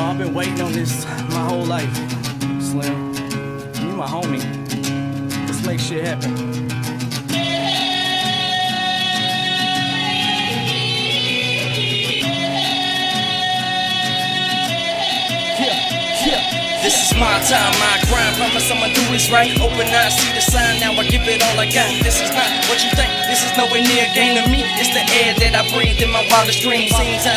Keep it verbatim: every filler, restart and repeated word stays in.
I've been waiting on this my whole life. Slim, you my homie. Let's make shit happen. This is my time, my grind. Promise I'ma do this right. Open eyes, see the sign. Now I give it all I got. This is not what you think. This is nowhere near a game to me. It's the air that I breathe in my wildest dreams. Seen times